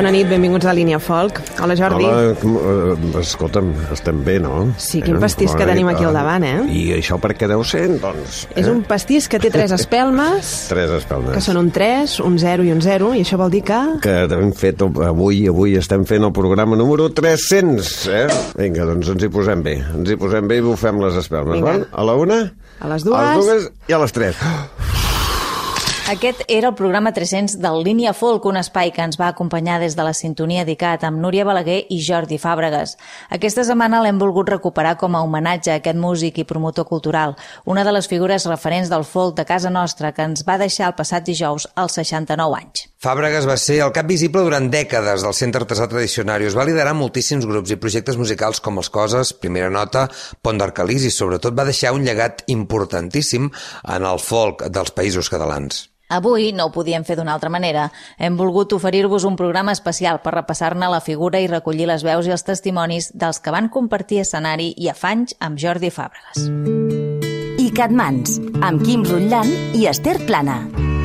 Bona nit, benvinguts a Línia Folk. Hola, Jordi. Hola, escolta'm, estem bé, no? Sí, quin pastís que tenim aquí al davant, eh? I això per què deu ser, doncs? És un pastís que té 3 espelmes. 3 espelmes. Que són un 3, un 0 i un 0, i això vol dir que... Que hem fet, avui estem fent el programa número 300, eh? Vinga, doncs ens hi posem bé. Ens hi posem bé i bufem les espelmes, val? A la 1? A les 2? A les 2 i a les 3. Aquest era el programa 300 del Línia Folk, un espai que ens va acompanyar des de la sintonia d'ICAT amb Núria Balaguer i Jordi Fàbregas. Aquesta setmana l'hem volgut recuperar com a homenatge a aquest músic i promotor cultural, una de les figures referents del folk de casa nostra que ens va deixar el passat dijous als 69 anys. Fàbregas va ser el cap visible durant dècades del Centre Artesà Tradicionarius. Va liderar moltíssims grups i projectes musicals com els Coses, Primera Nota, Pont d'Arcalís i sobretot va deixar un llegat importantíssim en el folk dels Països Catalans. Avui no ho podíem fer d'una altra manera. Hem volgut oferir-vos un programa especial per repassar-ne la figura i recollir les veus i els testimonis dels que van compartir escenari i afanys amb Jordi Fàbregas. ICAT Mans, amb Quim Rutland i Esther Plana.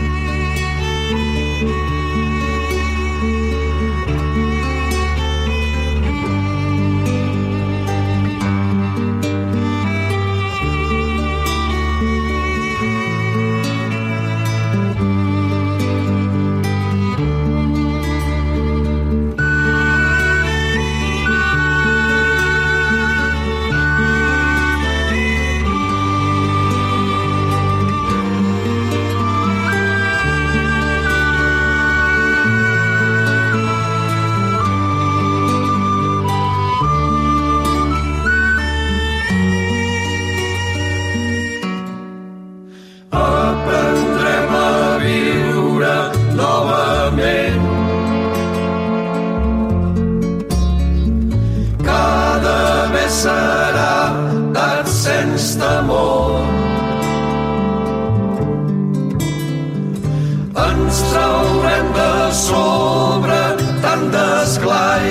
Ens traurem de sobre tant d'esglai.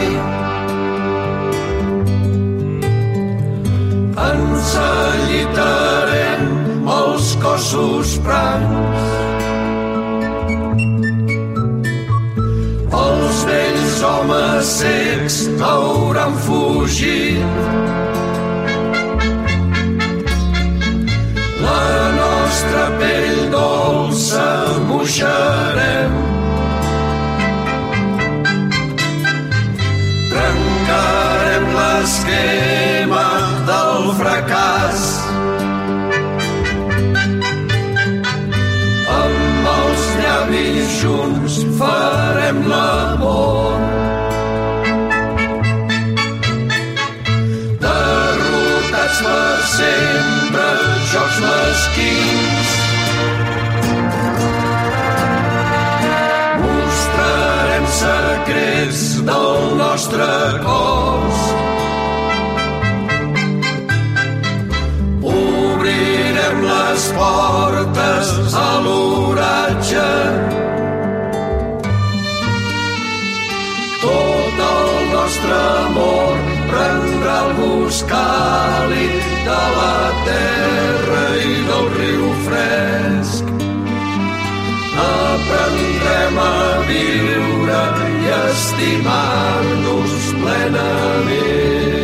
Ens allitarem els cossos francs. Els vells homes cecs hauran fugit. La nostra pell dolça moixarem. Trencarem l'esquema del fracàs. Amb els llavis junts farem l'amor. Derrotats per sempre, jocs mesquins. Mostrarem secrets del nostre cos. Obrirem les portes a l'oratge. Tot el nostre amor prendrà el gust càlid de la terra i del riu fresc. Aprendrem a viure i a estimar-nos plenament.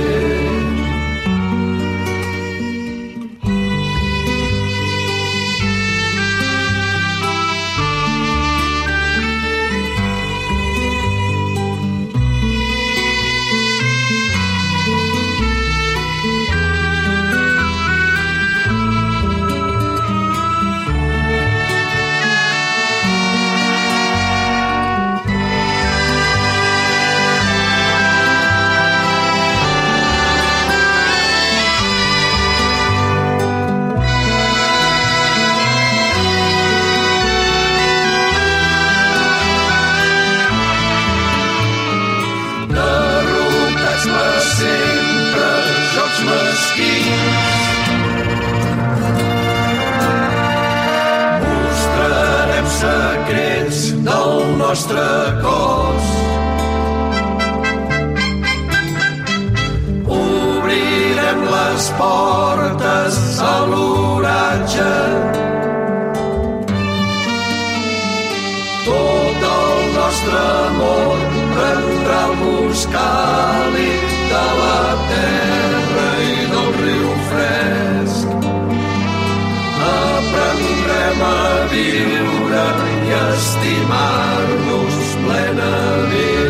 Mostrarem secrets del nostre cos. Obrirem les portes a l'oratge. Tot el nostre amor prendrà el gust càlid de la terra i del riu fresc. Aprendrem a viure i a estimar-nos plenament.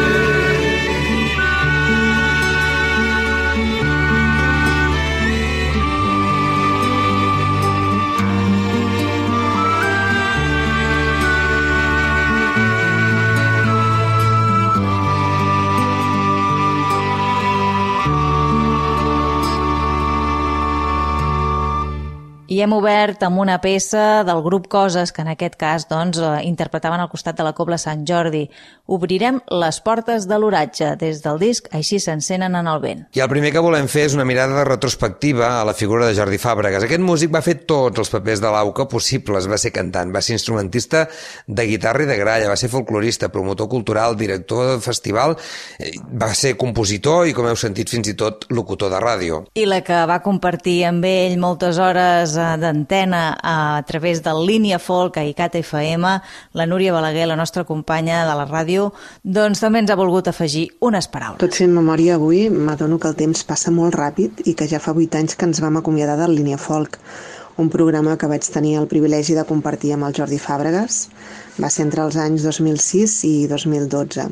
I hem obert amb una peça del grup Coses, que en aquest cas interpretaven al costat de la Cobla Sant Jordi. Obrirem les portes de l'oratge des del disc Així s'encenen en el vent. I el primer que volem fer és una mirada retrospectiva a la figura de Jordi Fàbregas. Aquest músic va fer tots els papers de l'AUCA possibles. Va ser cantant, va ser instrumentista de guitarra i de gralla, va ser folclorista, promotor cultural, director de festival, va ser compositor i, com heu sentit, fins i tot locutor de ràdio. I la que va compartir amb ell moltes hores d'antena a través de Línia Folk a ICAT FM, la Núria Balaguer, la nostra companya de la ràdio, doncs també ens ha volgut afegir unes paraules. Tot fent memòria avui, m'adono que el temps passa molt ràpid i que ja fa 8 anys que ens vam acomiadar del Línia Folk, un programa que vaig tenir el privilegi de compartir amb el Jordi Fàbregas. Va ser entre els anys 2006 i 2012.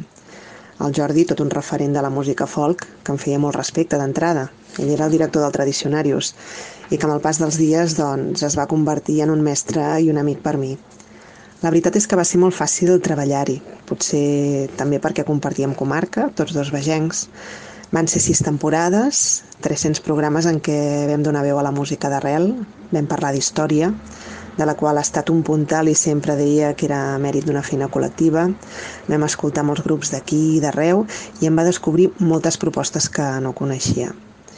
El Jordi, tot un referent de la música folk, que em feia molt respecte d'entrada. Ell era el director del Tradicionarius i que amb el pas dels dies es va convertir en un mestre i un amic per mi. La veritat és que va ser molt fàcil treballar-hi, potser també perquè compartíem comarca, tots dos vegencs. Van ser 6 temporades, 300 programes en què vam donar veu a la música d'arrel, vam parlar d'història, de la qual ha estat un puntal i sempre deia que era mèrit d'una feina col·lectiva. Vam escoltar molts grups d'aquí i d'arreu i em va descobrir moltes propostes que no coneixia.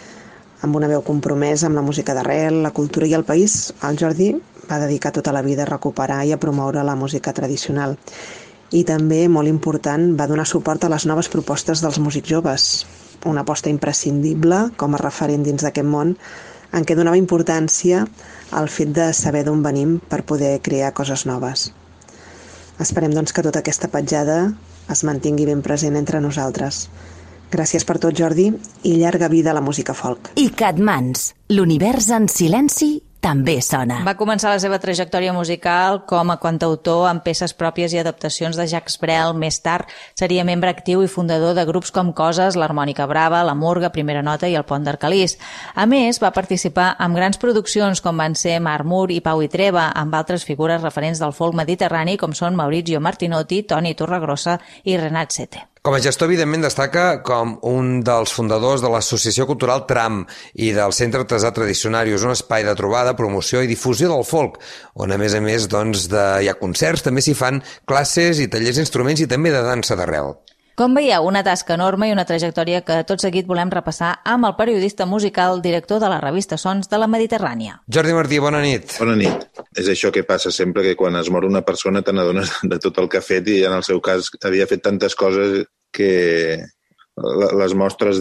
Amb una veu compromesa amb la música d'arrel, la cultura i el país, el Jordi va dedicar tota la vida a recuperar i a promoure la música tradicional. I també, molt important, va donar suport a les noves propostes dels músics joves, una aposta imprescindible com a referent dins d'aquest món, en què donava importància al fet de saber d'on venim per poder crear coses noves. Esperem, doncs, que tota aquesta petjada es mantingui ben present entre nosaltres. Gràcies per tot, Jordi, i llarga vida a la música folk. ICAT Mans, l'univers en silenci també sona. Va començar la seva trajectòria musical com a cantautor amb peces pròpies i adaptacions de Jacques Brel. Més tard seria membre actiu i fundador de grups com Coses, l'Harmònica Brava, la Murga, Primera Nota i el Pont d'Arcalís. A més, va participar en grans produccions com van ser Marmur i Pau i Treva, amb altres figures referents del folk mediterrani com són Maurizio Martinotti, Toni Torregrossa i Renat Sete. Com a gestor, evidentment, destaca com un dels fundadors de l'Associació Cultural Tram i del Centre Artesà Tradicionarius, un espai de trobada, promoció i difusió del folk, on a més hi ha concerts, també s'hi fan classes i tallers d'instruments i també de dansa d'arrel. Com veieu, una tasca enorme i una trajectòria que tot seguit volem repassar amb el periodista musical, director de la revista Sons de la Mediterrània. Jordi Martí, bona nit. Bona nit. És això que passa sempre, que quan es mor una persona te n'adones de tot el que ha fet, i en el seu cas havia fet tantes coses que les mostres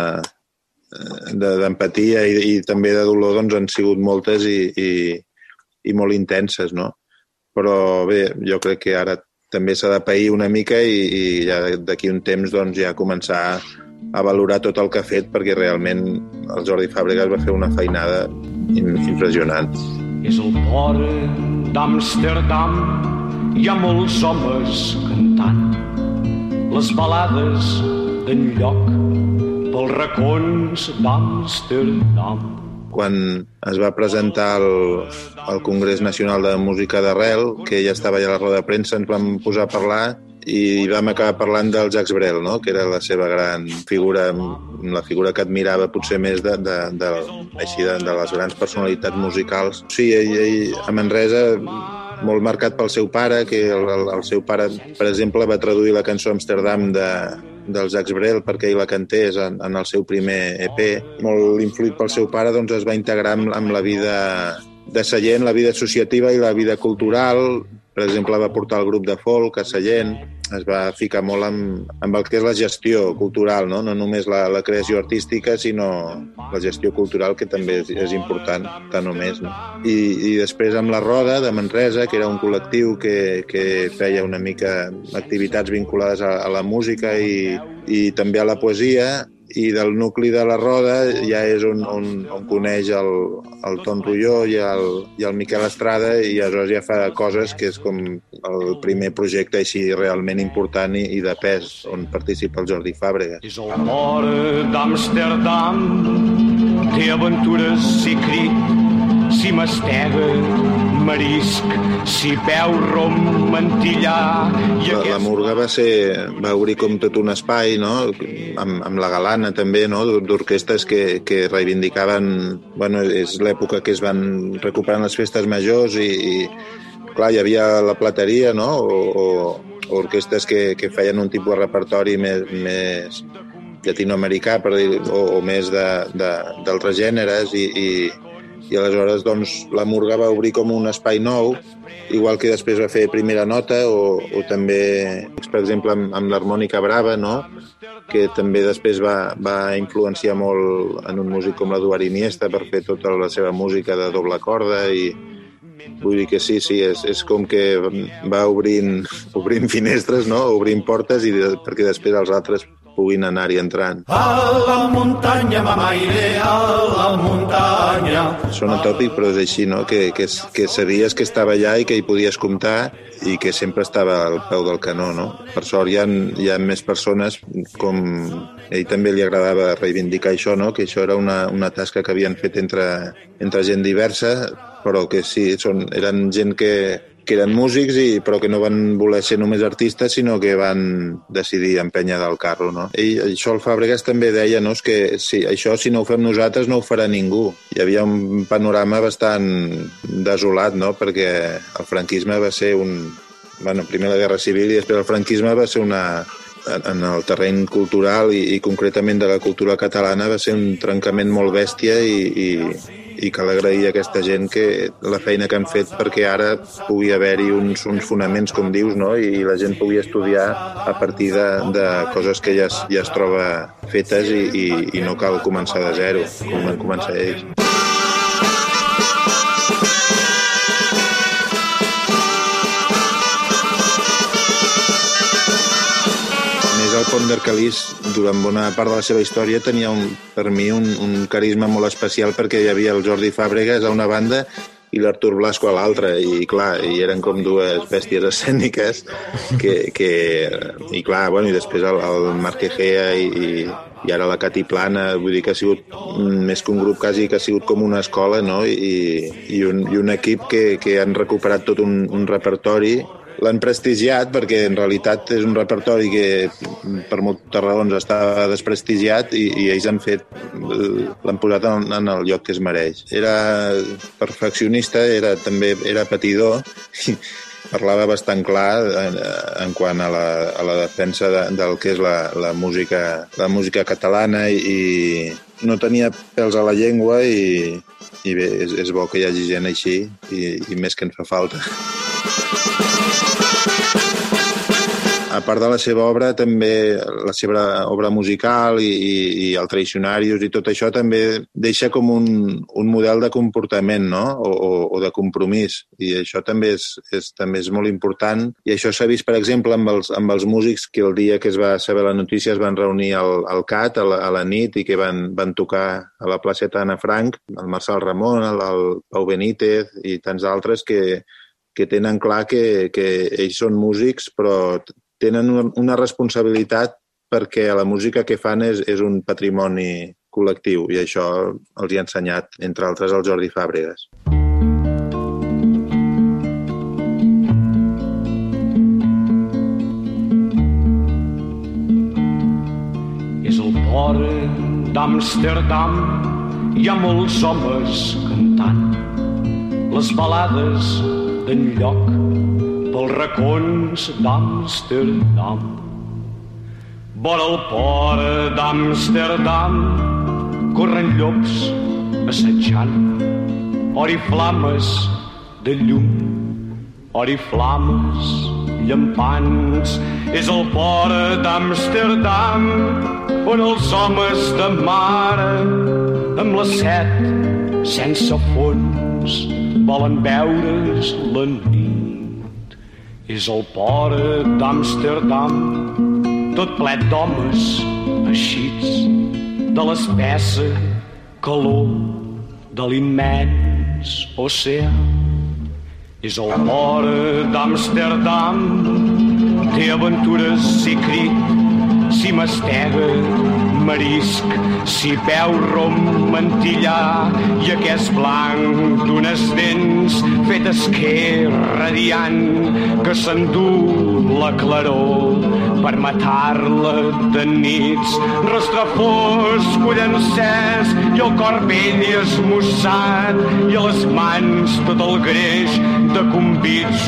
d'empatia i també de dolor doncs, han sigut moltes i molt intenses, no? Però bé, jo crec que ara també s'ha de pair una mica i ja d'aquí un temps doncs, ja començar a valorar tot el que ha fet, perquè realment el Jordi Fàbregas va fer una feinada impressionant. És el port d'Amsterdam, hi ha molts homes cantant les balades d'enlloc pels racons d'Amsterdam. Quan es va presentar al Congrés Nacional de Música d'Arrel, que ja estava allà a la roda de premsa, ens vam posar a parlar i vam acabar parlant del Jacques Brel, no? Que era la seva gran figura, la figura que admirava potser més de les grans personalitats musicals. Sí, ell a Manresa, molt marcat pel seu pare, que el seu pare, per exemple, va traduir la cançó Amsterdam del Jacques Brel perquè ell la cantés en el seu primer EP. Molt influït pel seu pare, doncs es va integrar amb la vida de Sallent, la vida associativa i la vida cultural. Per exemple, va portar el grup de folk a Sallent. ficar molt amb el que és la gestió cultural, no només la creació artística, sinó la gestió cultural, que també és important, tant o més. No? I després amb la Roda de Manresa, que era un col·lectiu que feia una mica activitats vinculades a la música i també a la poesia, i del nucli de la Roda ja és on coneix el Ton Rulló i el Miquel Estrada, i aleshores ja fa coses que és com el primer projecte així realment important i de pes, on participa el Jordi Fàbregas. És el port d'Amsterdam, té aventures si crit, si mastega, marisc, si veu rom, mantillà... La Murga va obrir com tot un espai, no? Amb la Galana també, no? D'orquestres que reivindicaven... Bueno, és l'època que es van recuperant les festes majors i clar, hi havia la plateria, no? O orquestres que feien un tipus de repertori més llatinoamericà, per dir, o més d'altres gèneres i aleshores doncs, la Murga va obrir com un espai nou, igual que després va fer Primera Nota o també, per exemple, amb l'harmònica brava, no? Que també després va influenciar molt en un músic com l'Eduard Iniesta per fer tota la seva música de doble corda i vull dir que sí, és com que va obrint finestres, no? Obrint portes perquè després els altres puguin anar-hi entrant. A la muntanya, mamaire, a la muntanya. Sona tòpic, però és així, no? Que sabies que estava allà i que hi podies comptar i que sempre estava al peu del canó, no? Per sort hi ha més persones, com a ell també li agradava reivindicar això, no? Que això era una tasca que havien fet entre gent diversa, però que sí, eren gent que eren músics, però que no van voler ser només artistes, sinó que van decidir empènyer del carro, no? Això el Fàbregas també deia, no? És que això, si no ho fem nosaltres, no ho farà ningú. Hi havia un panorama bastant desolat, no? Perquè el franquisme va ser primer la Guerra Civil i després el franquisme va ser en el terreny cultural i concretament de la cultura catalana va ser un trencament molt bèstia i cal agrair a aquesta gent que la feina que han fet perquè ara pugui haver-hi uns fonaments, com dius, no? I la gent pugui estudiar a partir de coses que ja es troba fetes i no cal començar de zero, com van començar ells. El Pont d'Arcalís, durant bona part de la seva història, tenia per mi un carisma molt especial perquè hi havia el Jordi Fàbregas a una banda i l'Artur Blasco a l'altra, i clar, eren com dues bèsties escèniques i clar, bueno, i després el Marc Egea i ara la Cati Plana, vull dir que ha sigut més que un grup quasi, que ha sigut com una escola, no? I un equip que han recuperat tot un repertori. L'han prestigiat perquè en realitat és un repertori que per moltes raons estava desprestigiat i ells l'han posat en el lloc que es mereix. Era perfeccionista, també era patidor i parlava bastant clar en quant a la defensa del que és la música catalana i no tenia pèls a la llengua i bé, és bo que hi hagi gent així i més que ens fa falta. A part de la seva obra, també la seva obra musical i el Traicionarius i tot això també deixa com un model de comportament, no? O de compromís. I això també és molt important. I això s'ha vist, per exemple, amb els músics que el dia que es va saber la notícia es van reunir al CAT a la nit i que van tocar a la placeta Anna Frank, el Marçal Ramon, el Pau Benítez i tants altres que tenen clar que ells són músics, però tenen una responsabilitat perquè la música que fan és un patrimoni col·lectiu i això els hi ha ensenyat, entre altres, el Jordi Fàbregas. És el port d'Amsterdam, hi ha molts homes cantant les balades d'enlloc pels racons d'Amsterdam. Vora el port d'Amsterdam corren llops assetjant oriflames de llum, oriflames llampants. És el port d'Amsterdam, on els homes de mare, amb la set sense fons, volen veure's la nit. És el port d'Amsterdam, tot ple d'homes eixits de l'espessa calor de l'immens oceà. És el port d'Amsterdam, té aventures i crit, si mastega, marisc, si veu rom mantillà i aquest blanc d'unes dents fet esquer radiant que s'endú la claror per matar-la de nits. Rostre fosc, ull encès i el cor vell i esmussat i a les mans tot el greix de convits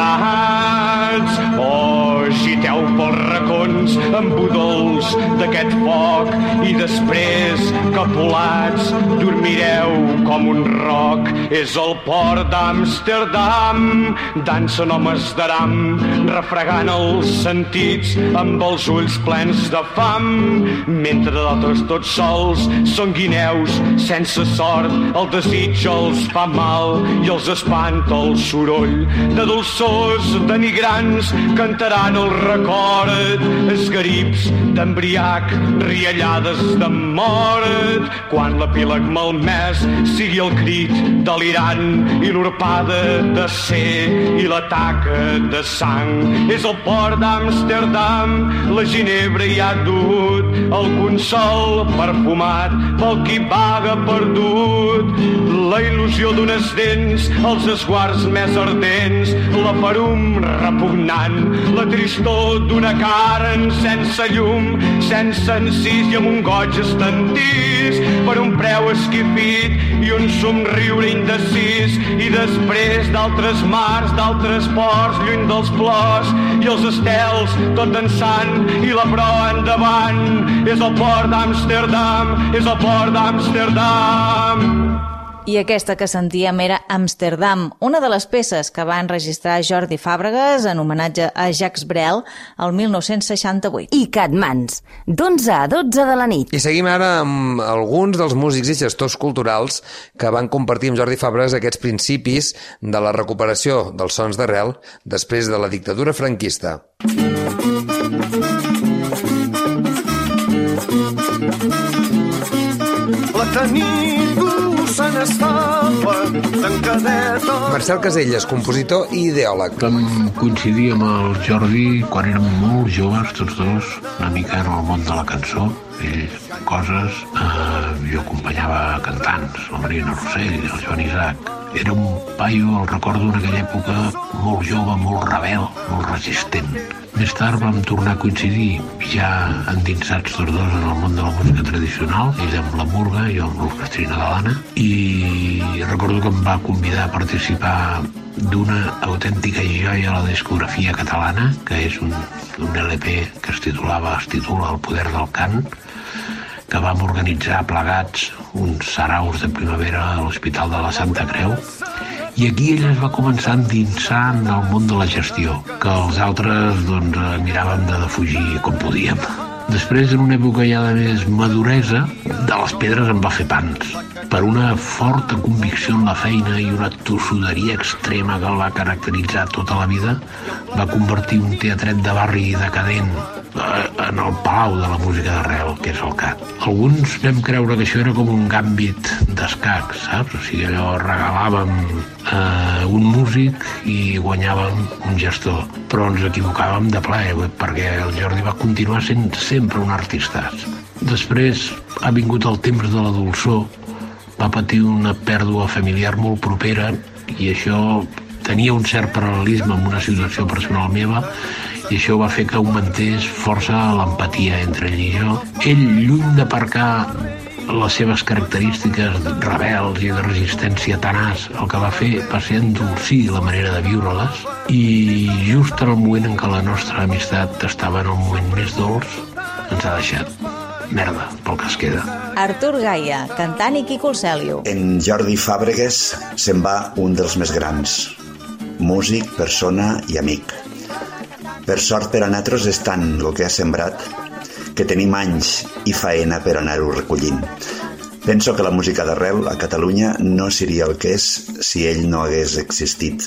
oblidats. Oh, agiteu pels racons amb budols d'aquest foc i després, capolats, dormireu com un roc. És el port d'Amsterdam, dansen homes d'aram, refregant els sentits amb els ulls plens de fam, mentre d'altres tots sols són guineus sense sort. El desig els fa mal i els espanta el soroll de dolçors denigrants, cantaran el record, esgarips d'embriac, riallades de mort, quan l'epíleg malmès sigui el crit delirant i l'orpada de ser i la taca de sang. És el port d'Amsterdam, la ginebra hi ha dut, el consol perfumat pel qui vaga perdut, la il·lusió d'unes dents, els esguards més ardents, la ferum repugnant, la tristor d'una carn sense llum, sense encís i amb un goig estantís per un preu esquifit i un somriure indecis, i després d'altres mars, d'altres ports lluny dels plors i els estels tot dansant i la proa endavant. És el port d'Amsterdam, és el port d'Amsterdam. I aquesta que sentíem era Amsterdam, una de les peces que va enregistrar Jordi Fàbregas en homenatge a Jacques Brel el 1968. I Catmans, d'11 a 12 de la nit. I seguim ara amb alguns dels músics i gestors culturals que van compartir amb Jordi Fàbregas aquests principis de la recuperació dels sons d'arrel després de la dictadura franquista. La Canigó se n'estava tancadeta. Marcel Caselles, compositor i ideòleg. Vam coincidir amb el Jordi quan érem molt joves, tots dos, una mica en el món de la cançó. Ell coses, jo acompanyava cantants, la Marina Rossell, el Joan Isaac. Era un paio, el recordo en aquella època, molt jove, molt rebel, molt resistent. Més tard vam tornar a coincidir, ja endinsats tots dos en el món de la música tradicional, ell amb la murga, jo amb l'orquestrina de l'Anna, i recordo que em va convidar a participar d'una autèntica joia a la discografia catalana, que és un LP que es titula El poder del cant, que vam organitzar plegats uns saraus de primavera a l'Hospital de la Santa Creu, i aquí ell es va començar a endinsar en el món de la gestió, que els altres miràvem de defugir com podíem. Després, en una època ja de més maduresa, de les pedres en va fer pans. Per una forta convicció en la feina i una tossuderia extrema que el va caracteritzar tota la vida, va convertir un teatret de barri decadent en el palau de la música d'arrel, que és el CAT. Alguns vam creure que això era com un gàmbit d'escac, saps? O sigui, allò regalàvem un músic i guanyàvem un gestor. Però ens equivocàvem de ple, perquè el Jordi va continuar sent sempre un artistàs. Després ha vingut el temps de la dolçor, va patir una pèrdua familiar molt propera i això tenia un cert paral·lelisme amb una situació personal meva, i això va fer que augmentés força l'empatia entre ell i jo. Ell, lluny d'aparcar les seves característiques rebels i de resistència tenaç, el que va fer va ser endolcir la manera de viure-les, i just en el moment en què la nostra amistat estava en el moment més dolç, ens ha deixat. Merda, pel que es queda. Artur Gaia, cantant i Quico Urcelio. En Jordi Fàbregas se'n va un dels més grans, músic, persona i amic. Per sort per a nosaltres és tant el que ha sembrat que tenim anys i faena per anar-ho recollint. Penso que la música d'arrel a Catalunya no seria el que és si ell no hagués existit.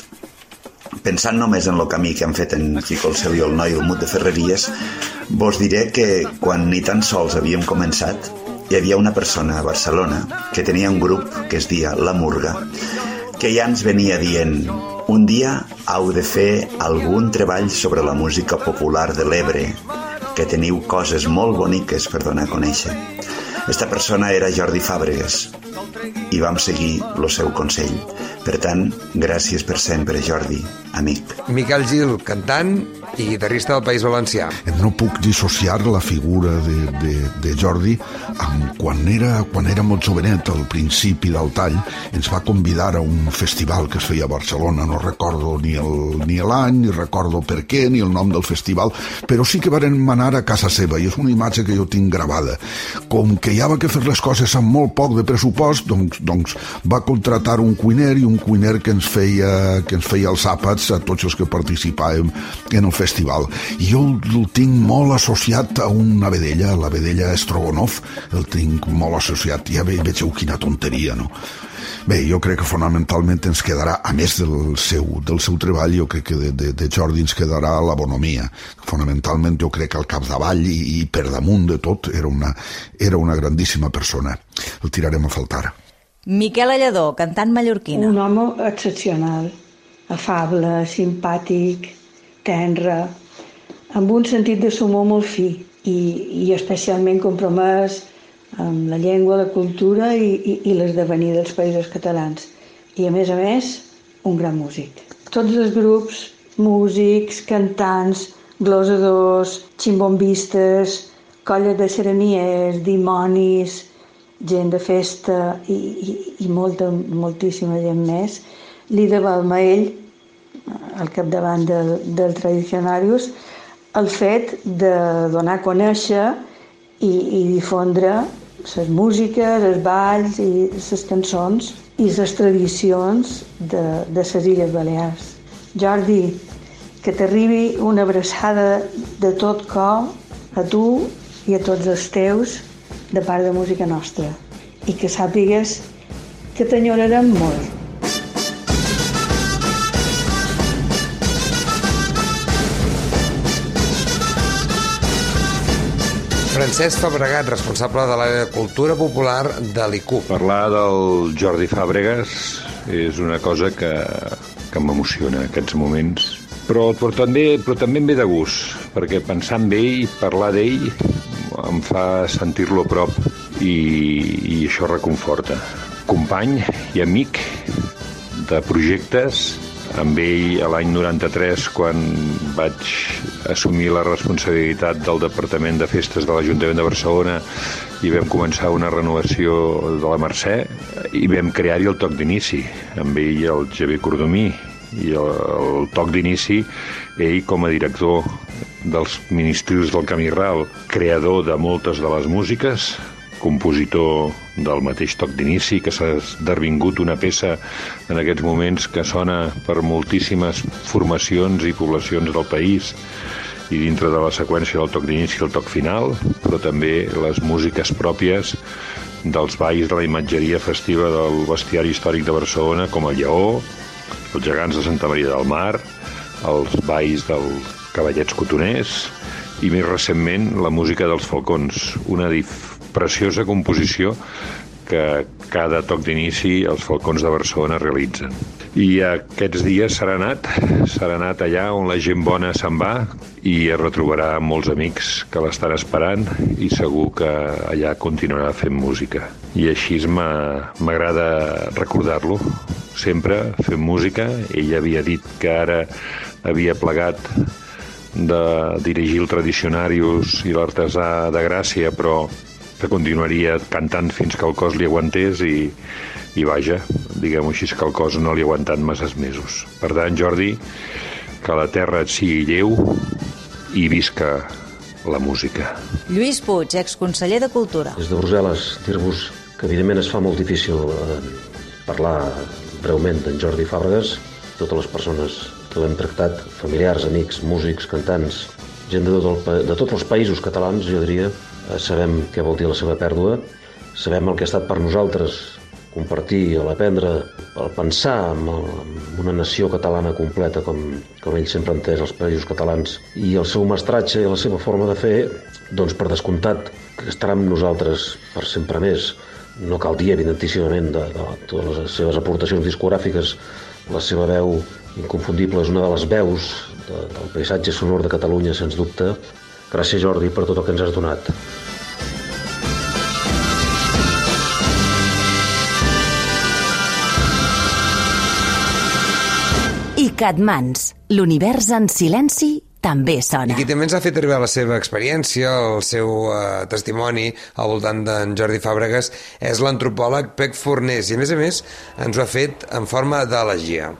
Pensant només en el camí que han fet en Quico el Seu i el Noi el Mut de Ferreries, vos diré que quan ni tan sols havíem començat, hi havia una persona a Barcelona que tenia un grup que es dia La Murga, que ja ens venia dient: un dia heu de fer algun treball sobre la música popular de l'Ebre, que teniu coses molt boniques per donar a conèixer. Esta persona era Jordi Fàbregas i vam seguir el seu consell. Per tant, gràcies per sempre, Jordi, amic. Miquel Gil, cantant i guitarrista del País Valencià. No puc dissociar la figura de Jordi amb quan era molt jovenet, al principi del tall, ens va convidar a un festival que es feia a Barcelona. No recordo ni l'any, ni recordo per què, ni el nom del festival, però sí que varen anar a casa seva, i és una imatge que jo tinc gravada. Com que hi havia que fer les coses amb molt poc de pressupost, doncs va contratar un cuiner, i un cuiner que ens feia els àpats a tots els que participàvem en el festival. I jo el tinc molt associat a una vedella, la vedella Strogonoff, el tinc molt associat. Ja vegeu quina tonteria, no? Bé, jo crec que fonamentalment ens quedarà, a més del seu treball, jo crec que de Jordi ens quedarà la bonomia. Fonamentalment jo crec que al capdavall i per damunt de tot era una grandíssima persona. El tirarem a faltar. Miquel Alladó, cantant mallorquina. Un home excepcional, afable, simpàtic, tendre, amb un sentit de l'humor molt fi i especialment compromès amb la llengua, la cultura i l'esdevenir dels països catalans. I a més, un gran músic. Tots els grups, músics, cantants, glosadors, ximbombistes, colles de sereniers, dimonis, gent de festa i moltíssima gent més, li devam a ell, al capdavant del Tradicionarius, el fet de donar a conèixer i difondre les músiques, els balls i les cançons i les tradicions de les Illes Balears. Jordi, que t'arribi una abraçada de tot cor a tu i a tots els teus de part de Música Nostra, i que sàpigues que t'enyorarem molt. Francesc Fabregat, responsable de l'àrea de cultura popular de l'ICUP. Parlar del Jordi Fàbregas és una cosa que m'emociona en aquests moments, però també em ve de gust, perquè pensar en ell i parlar d'ell em fa sentir-lo a prop i això reconforta. Company i amic de projectes, amb ell a l'any 93, quan vaig assumir la responsabilitat del Departament de Festes de l'Ajuntament de Barcelona i vam començar una renovació de la Mercè i vam crear-hi el toc d'inici, amb ell el Javier Cordomí, i el toc d'inici, ell com a director dels Ministris del Camí Ral, creador de moltes de les músiques, compositor del mateix toc d'inici, que s'ha esdevingut una peça en aquests moments que sona per moltíssimes formacions i poblacions del país, i dintre de la seqüència del toc d'inici i el toc final, però també les músiques pròpies dels balls de la imatgeria festiva del bestiari històric de Barcelona, com el Lleó, els gegants de Santa Maria del Mar, els balls dels cavallets cotoners i més recentment la música dels falcons, una preciosa composició que cada toc d'inici els falcons de Barcelona realitzen. I aquests dies serà anat allà on la gent bona se'n va i es retrobarà amb molts amics que l'estan esperant i segur que allà continuarà fent música. I així m'agrada recordar-lo, sempre fent música. Ell havia dit que ara havia plegat de dirigir el Tradicionarius i l'Artesà de Gràcia, però que continuaria cantant fins que el cos li aguantés i vaja, diguem-ho així, que el cos no li ha aguantat masses mesos. Per tant, Jordi, que la terra et sigui lleu i visca la música. Lluís Puig, exconseller de Cultura. Des de Brussel·les, dir-vos que evidentment es fa molt difícil parlar breument d'en Jordi Fàbregas. Totes les persones ho hem tractat, familiars, amics, músics, cantants, gent de tots els països catalans, jo diria. Sabem què vol dir la seva pèrdua, sabem el que ha estat per nosaltres compartir, l'aprendre, el pensar en una nació catalana completa com ell sempre ha entès els països catalans, i el seu mestratge i la seva forma de fer, doncs per descomptat que estarà amb nosaltres per sempre més. No cal dir, evidentíssimament, de totes les seves aportacions discogràfiques. La seva veu inconfundible és una de les veus del paisatge sonor de Catalunya, sens dubte. Gràcies, Jordi, per tot el que ens has donat. I Catmans, l'univers en silenci també sona. I qui també ens ha fet arribar la seva experiència, el seu testimoni al voltant d'en Jordi Fàbregas, és l'antropòleg Pec Fornés, i a més, ens ho ha fet en forma d'elegia.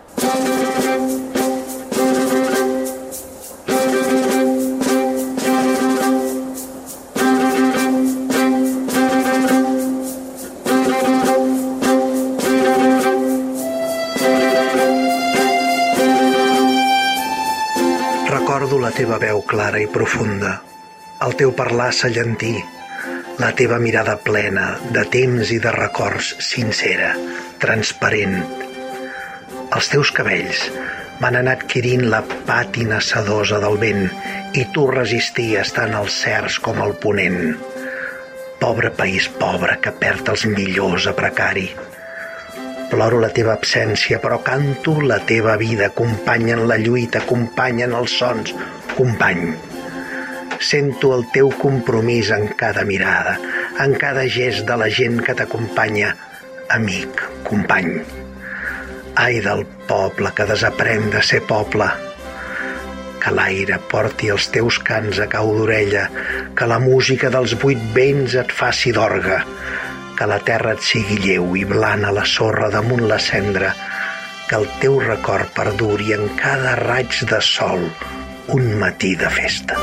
Recordo la teva veu clara i profunda, el teu parlar sallentí, la teva mirada plena de temps i de records, sincera, transparent. Els teus cabells van anar adquirint la pàtina sedosa del vent i tu resisties tant als cerç com al ponent. Pobre país pobre que perd els millors a precari. Ploro la teva absència, però canto la teva vida. Acompanya en la lluita, acompanya en els sons, company. Sento el teu compromís en cada mirada, en cada gest de la gent que t'acompanya. Amic, company. Ai del poble que desaprèn de ser poble. Que l'aire porti els teus cants a cau d'orella, que la música dels 8 vents et faci d'orgue, que la terra et sigui lleu i blana la sorra damunt la cendra, que el teu record perduri en cada raig de sol un matí de festa.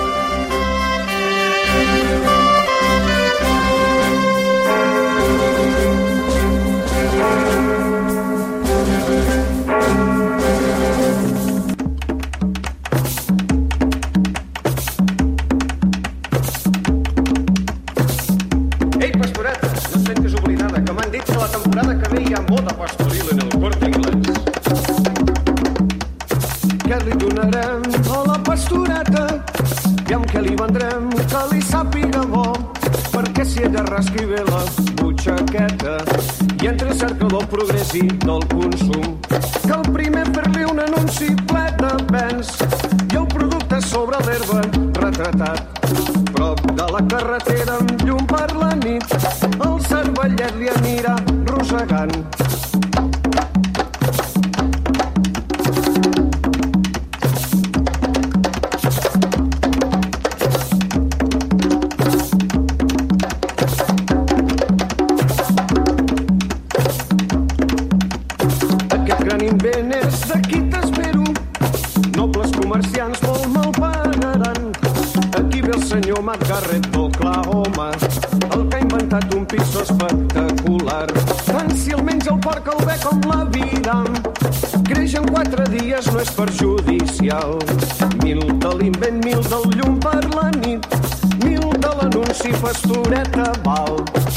Ei, pastoreta, no et sentis oblidada, que m'han dit que la temporada que ve hi ha moda pastoril en el Corte Inglés. Què li donarem a la pastoreta i amb què li vendrem que li sàpiga bo, perquè si ella rasqui bé la butxaqueta i entre cerca del progrés i del consum, cal primer fer-li un anunci ple de vents i el producte sobre l'herba retratat prop de la carretera amb llum per la nit, el cervellet li anirà rosegant. Aquest gran invent és d'aquí t'espero, nobles comerciants molt me'l pagaran. Aquí ve el senyor Matt Garrett d'Oklahoma, el que ha inventat un piso espectacular. Tant si el menja el porc el bé com la vida, creix en 4 dies, no és perjudicial. 1000 de l'invent, 1000 del llum per la nit, 1000 de l'anunci pastoreta val.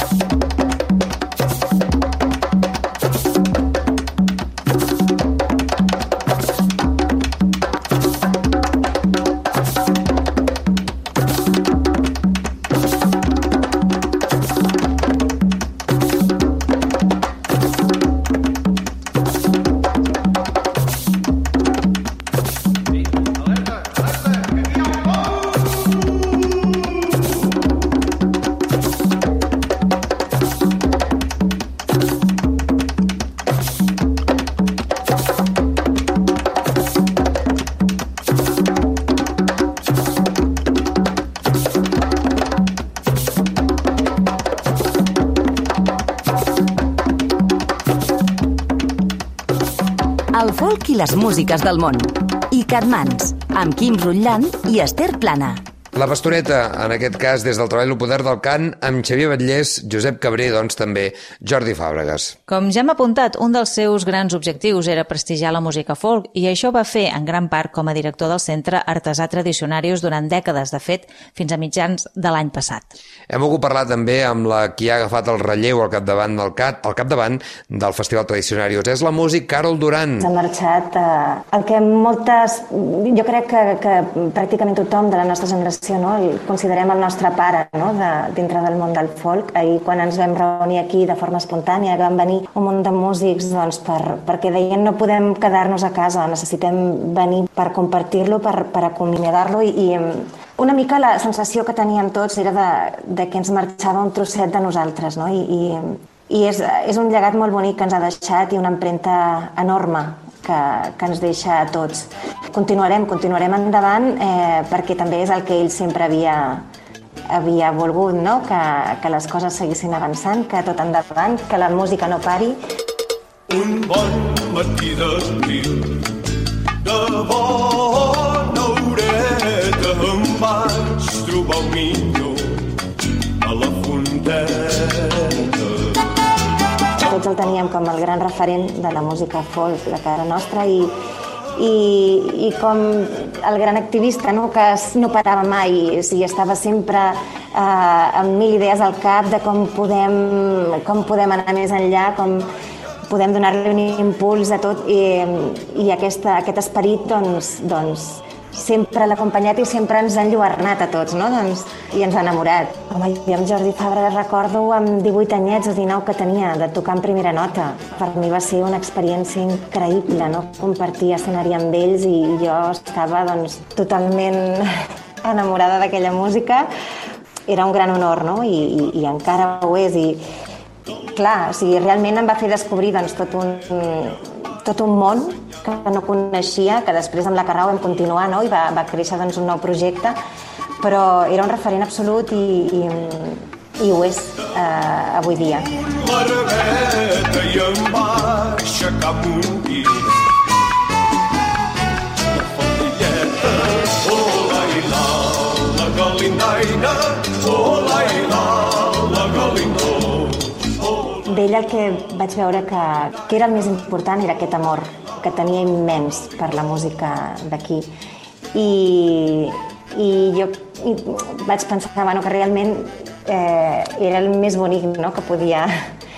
El folk i les músiques del món. I Catmans, amb Quim Rutllan i Esther Plana. La Pastoreta, en aquest cas, des del treball El poder del cant, amb Xavier Batllés, Josep Cabré, doncs també Jordi Fàbregas. Com ja hem apuntat, un dels seus grans objectius era prestigiar la música folk, i això va fer en gran part com a director del Centre Artesà Tradicionarius durant dècades, de fet, fins a mitjans de l'any passat. Hem volgut parlar també amb la qui ha agafat el relleu al capdavant del Festival Tradicionarius. És la músic Carol Duran. Ha marxat el que jo crec que pràcticament tothom de la nostra generació el considerem el nostre pare, no? Dintre del món del folk. Ahir, quan ens vam reunir aquí de forma espontània, que van venir un munt de músics perquè deien no podem quedar-nos a casa, necessitem venir per compartir-lo, per acomiadar-lo, i una mica la sensació que teníem tots era de que ens marxava un trosset de nosaltres, no? I és un llegat molt bonic que ens ha deixat i una empremta enorme que ens deixa a tots. Continuarem endavant perquè també és el que ell sempre havia volgut, no? Que les coses seguissin avançant, que tot endavant, que la música no pari. Un bon matí d'abril, de bona horeta, em vaig trobar un minyó a la fonteta. Tots el teníem com el gran referent de la música folk de casa nostra i com el gran activista, no? Que no parava mai, estava sempre amb mil idees al cap de com podem anar més enllà, com podem donar-li un impuls a tot, i aquest esperit doncs sempre l'ha acompanyat i sempre ens ha enlluernat a tots, no? I ens ha enamorat. Home, jo amb Jordi Fàbregas recordo amb 18 anyets o 19 que tenia de tocar en primera nota. Per mi va ser una experiència increïble, no? Compartir escenari amb ells i jo estava totalment enamorada d'aquella música. Era un gran honor, no? I encara ho és. I clar, realment em va fer descobrir tot un món que no coneixia, que després amb la Carrau vam continuar, no? I va créixer un nou projecte, però era un referent absolut i ho és avui dia. L'arabeta i em va aixecar un dia. La faldilleta, oh la la galindaina, oh la galindó. D'ell el que vaig veure que era el més important era aquest amor que tenia immens per la música d'aquí. I jo vaig pensar que realment era el més bonic, no? que podia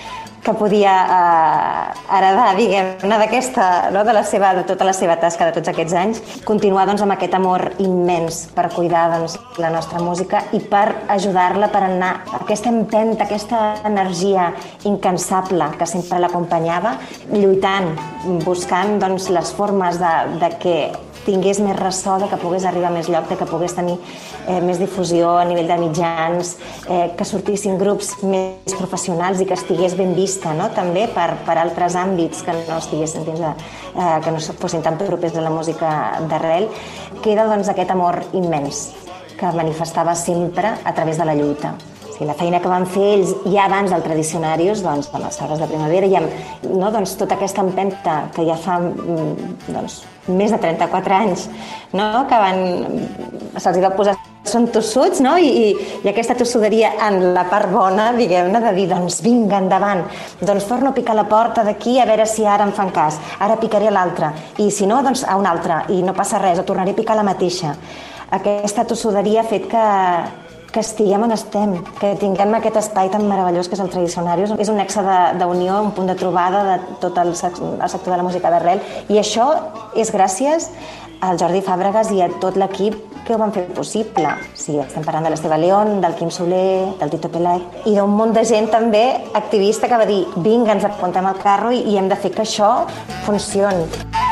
heredar, diguem-ne, d'aquesta, no? de tota la seva tasca de tots aquests anys, continuar amb aquest amor immens per cuidar la nostra música i per ajudar-la per anar aquesta empenta, aquesta energia incansable que sempre l'acompanyava, lluitant, buscant les formes de que tingués més ressò, de que pogués arribar a més lloc, de que pogués tenir més difusió a nivell de mitjans, que sortissin grups més professionals i que estigués ben vista, no? També per altres àmbits que no estiguessin que no fossin tan propers de la música d'arrel. Queda aquest amor immens que manifestava sempre a través de la lluita. La feina que van fer ells ja abans del Tradicionarius, amb les Sabres de Primavera, i amb tota aquesta empenta que ja fa més de 34 anys, que se'ls va posar, són tossuts, i aquesta tossuderia en la part bona, diguem-ne, de dir, vinga, endavant, torno a picar la porta d'aquí a veure si ara em fan cas, ara picaré l'altra, i si no, a una altra, i no passa res, o tornaré a picar la mateixa. Aquesta tossuderia ha fet que estiguem on estem, que tinguem aquest espai tan meravellós que és el Tradicionarius. És un nexe d'unió, un punt de trobada de tot el sector de la música d'arrel, i això és gràcies al Jordi Fàbregas i a tot l'equip que ho van fer possible. Estem parlant de l'Esteve León, del Quim Soler, del Tito Pelay i d'un munt de gent també activista que va dir, vinga, ens apuntem al carro i hem de fer que això funcioni.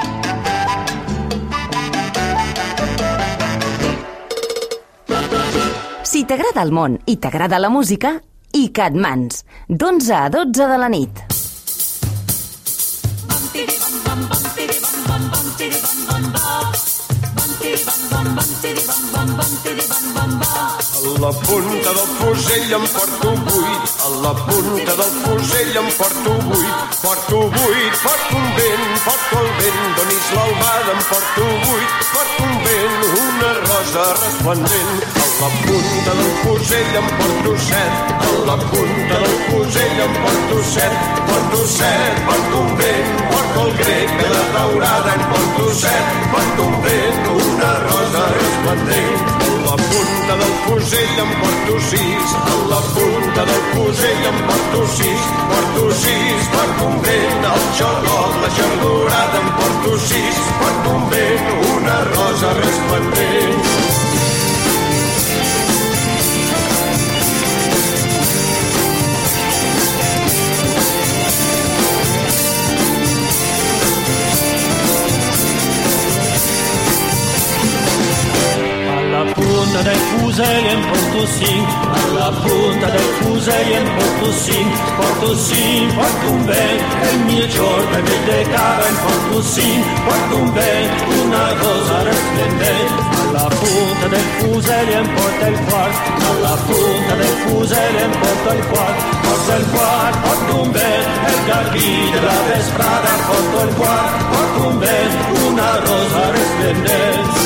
Si t'agrada el món i t'agrada la música, iCatmans, d'11 a 12 de la nit. A la punta del fusell em porto 8, a la punta del fusell em porto 8, porto 8, porto un vent, porto el vent, donis l'albada, em porto 8, porto un vent, una roda rosa resplendent. A la punta del fusell em porto set, a la punta del fusell em porto set, porto un vent, porto el grec de daurada, em porto set, porto un vent, una rosa resplendent. A la punta del fusell em porto sis, a la punta del fusell em porto sis, porto un vent, el xaloc, la xardorada, em porto sis, porto un vent, una rosa resplendent. Alla punta del fusell em porto cinc, alla punta del fusell em porto cinc, porto un vent, el mio giorno mi decava, em porto cinc, porto un vent, una rosa resplendent. Alla punta del fusell em porta il quart, alla punta del fusell em porta il quart, porto un vent, el garbí de la vesprada, porto il quart, porto un vent, una rosa resplendent.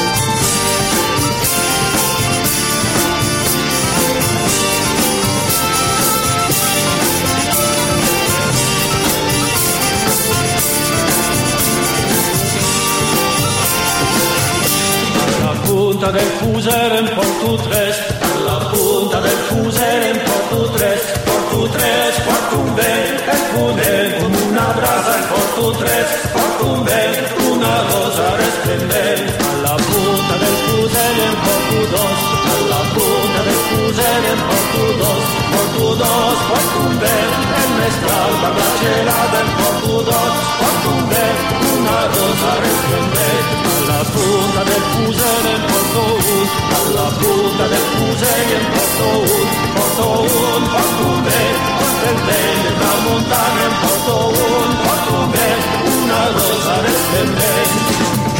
Alla punta del fusell em porto tres, alla punta del fusell em porto tres, porto un vent, el ponent com una brasa, em porto tres, porto un vent, una rosa resplendent. Alla punta del fusell em porto dos, alla punta del fusell em porto dos, porto un vent, el mestral per la gelada, em porto dos, porto un vent, una rosa resplendent. Alla punta del fusell em porto un, alla punta del fusell em porto un vent, porto el vent de tramuntana, em porto un vent, una rosa resplendent.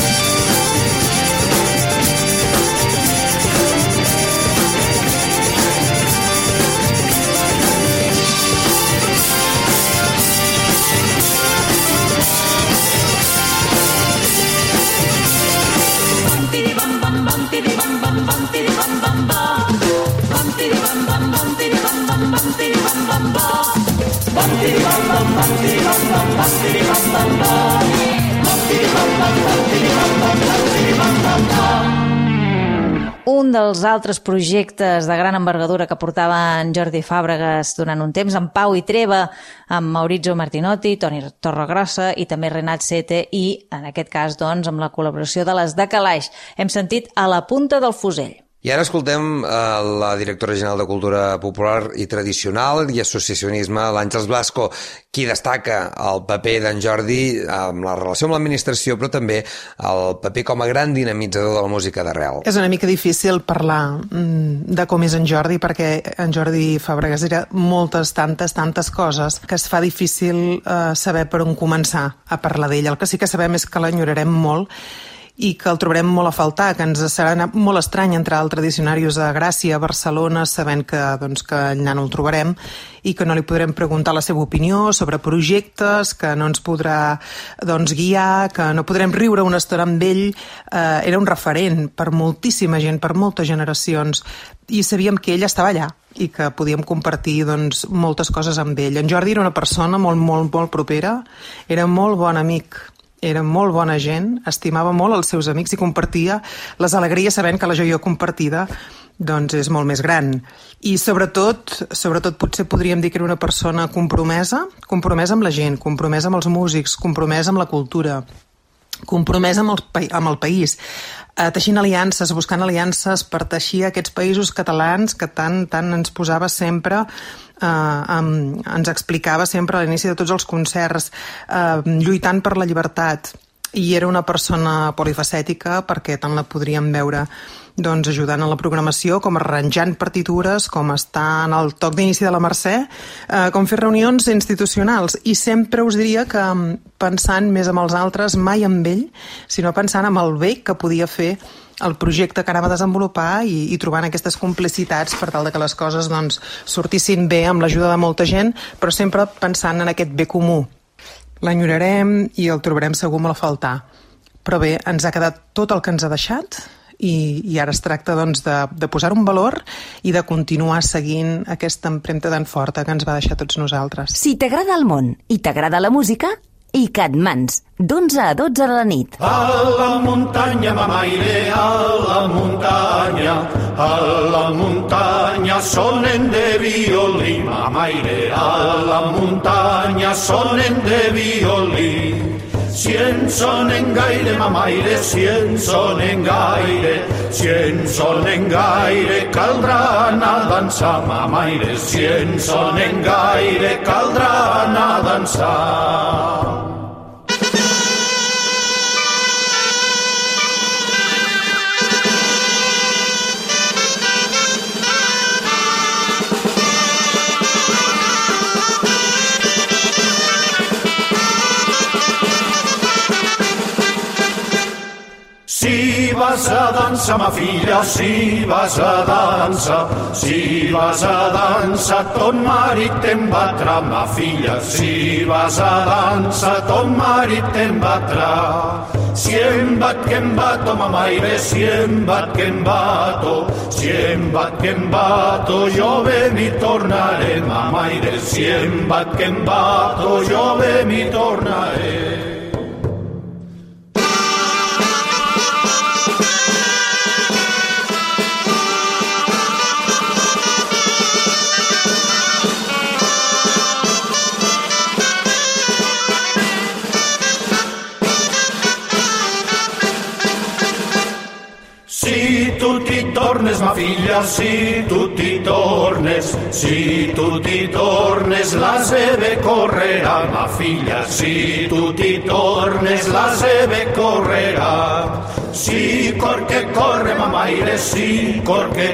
Un dels altres projectes de gran envergadura que portava en Jordi Fàbregas durant un temps, amb Pau i Treva, amb Maurizio Martinotti, Toni Torregrossa i també Renat Sete i, en aquest cas, doncs, amb la col·laboració de les de Calaix. Hem sentit A la punta del fusell. I ara escoltem la directora general de Cultura Popular i Tradicional i Associacionisme, l'Àngels Blasco, qui destaca el paper d'en Jordi amb la relació amb l'administració, però també el paper com a gran dinamitzador de la música d'arrel. És una mica difícil parlar de com és en Jordi, perquè en Jordi Fàbregas era moltes, tantes coses que es fa difícil saber per on començar a parlar d'ell. El que sí que sabem és que l'enyorarem molt i que el trobarem molt a faltar, que ens serà molt estrany entrar al Tradicionarius a Gràcia, a Barcelona, sabent que allà no el trobarem i que no li podrem preguntar la seva opinió sobre projectes, que no ens podrà guiar, que no podrem riure una estona amb ell. Era un referent per moltíssima gent, per moltes generacions, i sabíem que ell estava allà i que podíem compartir moltes coses amb ell. En Jordi era una persona molt propera, era molt bon amic, era molt bona gent, estimava molt els seus amics i compartia les alegries sabent que la joia compartida és molt més gran. I sobretot potser podríem dir que era una persona compromesa amb la gent, compromesa amb els músics, compromesa amb la cultura, compromesa amb el país, teixint aliances, buscant aliances per teixir aquests països catalans que tant ens posava sempre, ens explicava sempre a l'inici de tots els concerts, lluitant per la llibertat. I era una persona polifacètica perquè tant la podríem veure ajudant a la programació, com arranjant partitures, com estar en el toc d'inici de la Mercè, com fer reunions institucionals. I sempre us diria que pensant més amb els altres, mai amb ell, sinó pensant amb el bé que podia fer el projecte que anava a desenvolupar i trobant aquestes complicitats per tal que les coses sortissin bé amb l'ajuda de molta gent, però sempre pensant en aquest bé comú. L'enyorarem i el trobarem segur molt a faltar. Però bé, ens ha quedat tot el que ens ha deixat i ara es tracta doncs, de posar un valor i de continuar seguint aquesta empremta tan forta que ens va deixar tots nosaltres. Si t'agrada el món i t'agrada la música, ICAT-MANS, d'11 a 12 de la nit. A la muntanya, mamaire, a la muntanya sonen de violí, mamaire, a la muntanya sonen de violí. Si en sonen gaire, mamaire, si en sonen gaire, caldrà anar a dansar, mamaire, si en sonen gaire, caldrà anar a dansar. Si vas a dansa, ma filla, si vas a dansa, ton marit te'n batra, ma filla, si vas a dansa, ton marit te'n batra. Si em bat que em bato, mamaire, si em bat que em bato, jo ve m'hi tornaré, mamaire, si em bat que em bato, jo ve m'hi tornaré. Si tu t'hi tornes, ma filla, si tu t'hi tornes, la sebe correrà, ma filla, si tu t'hi tornes, la sebe correrà. Si cor que corre, mamaire, si cor que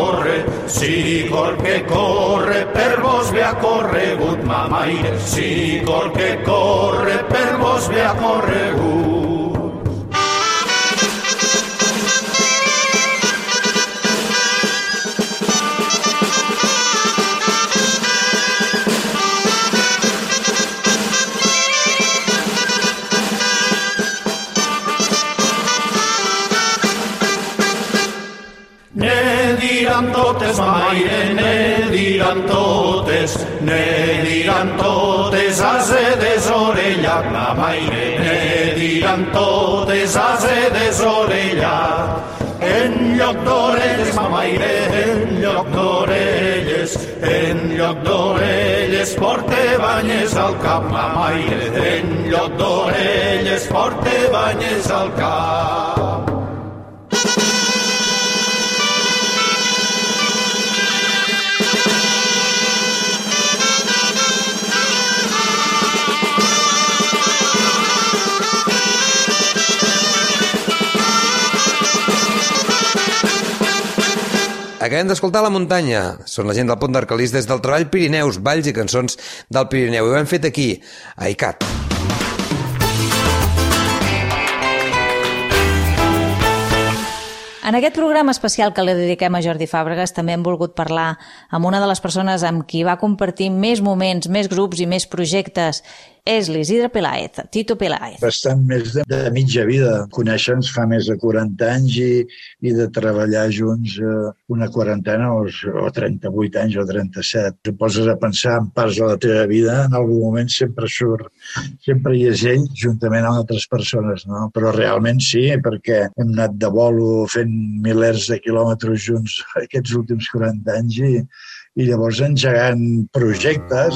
corre, per vos ve ha corregut, mamaire, si cor que corre, per vos ve ha corregut. Ne diran totes, mamaire, ne diran totes, ase desorellat, mamaire, ne diran totes, ase desorellat. En lloc d'orelles, mamaire, en lloc d'orelles, porte banyes al cap, mamaire, en lloc d'orelles, porte banyes al cap. Acabem d'escoltar La Muntanya. Són la gent del Pont d'Arcalís des del treball Pirineus, balls i cançons del Pirineu. I ho hem fet aquí, a ICAT. En aquest programa especial que li dediquem a Jordi Fàbregas també hem volgut parlar amb una de les persones amb qui va compartir més moments, més grups i més projectes. És l'Isidre Peláez, Tito Peláez. Bastant més de mitja vida. Conèixer-nos fa més de 40 anys i de treballar junts una quarantena o 38 anys o 37. Si poses a pensar en parts de la teva vida, en algun moment sempre surt, sempre hi és ell juntament amb altres persones, no? Però realment sí, perquè hem anat de bolo fent milers de quilòmetres junts aquests últims 40 anys i llavors engegant projectes.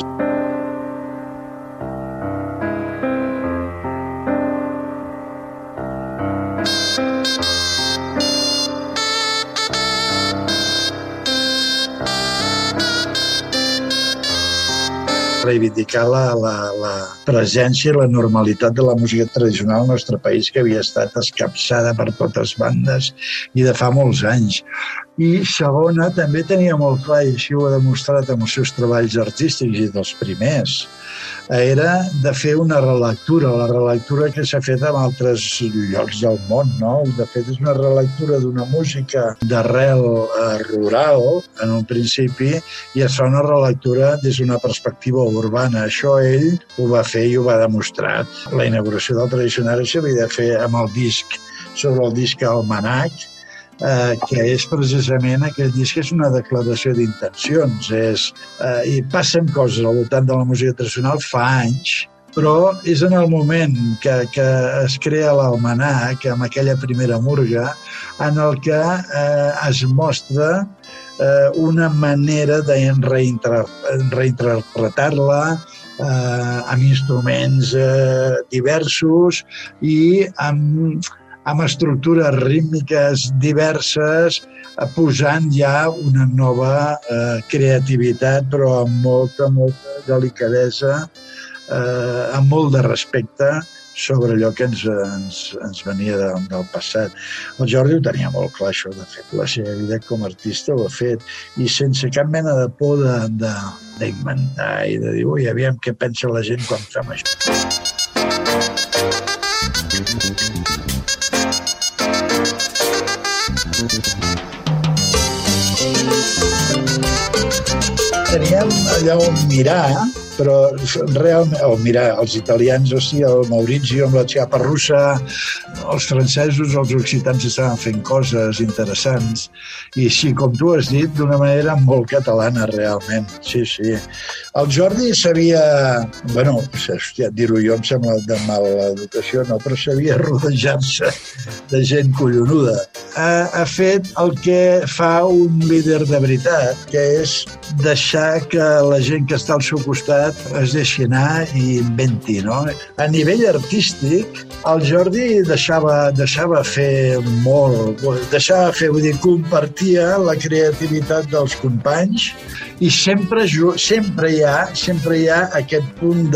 Reivindicar la presència i la normalitat de la música tradicional al nostre país, que havia estat escapçada per totes bandes i de fa molts anys. I segona, també tenia molt clar, i així ho ha demostrat amb els seus treballs artístics i dels primers, era de fer una relectura, la relectura que s'ha fet en altres llocs del món, no? De fet, és una relectura d'una música d'arrel rural, en un principi, i es fa una relectura des d'una perspectiva urbana. Això ell ho va fer i ho va demostrar. La inauguració del Tradicionari s'havia de fer amb el disc, sobre el disc Almanac, que és precisament aquell disc, és una declaració d'intencions. I passen coses al voltant de la música tradicional fa anys, però és en el moment que es crea l'almanac, amb aquella primera murga, en el que es mostra una manera de reinterpretar-la amb instruments diversos i amb estructures rítmiques diverses, posant ja una nova creativitat, però amb molta delicadesa, amb molt de respecte sobre allò que ens venia del passat. El Jordi ho tenia molt clar, això, de fet, la seva vida com a artista ho ha fet, i sense cap mena de por d'inventar i de dir, ui, aviam què pensa la gent quan fem això. Teníem allò on mirar, però realment, els italians, el Maurizio amb la Chiappa russa, els francesos, els occitans estaven fent coses interessants, i sí, com tu has dit, d'una manera molt catalana, realment. Sí. El Jordi sabia, dir-ho jo em sembla de mala educació, no, però sabia rodejar-se de gent collonuda. Ha fet el que fa un líder de veritat, que és deixar que la gent que està al seu costat es deixi anar i inventi, no? A nivell artístic, el Jordi deixava fer molt, vull dir, compartia la creativitat dels companys, i sempre hi ha aquest punt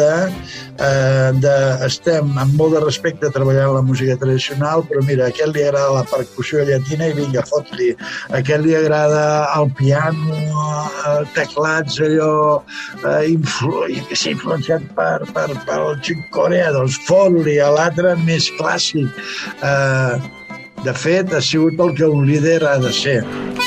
estem amb molt de respecte treballant la música tradicional, però mira, a aquest li agrada la percussió llatina i vinga, fot-li. A aquest li agrada el piano, teclats, allò influenciat pel Chick Corea, doncs fot-li. A l'altre més clàssic. De fet, ha sigut el que un líder ha de ser.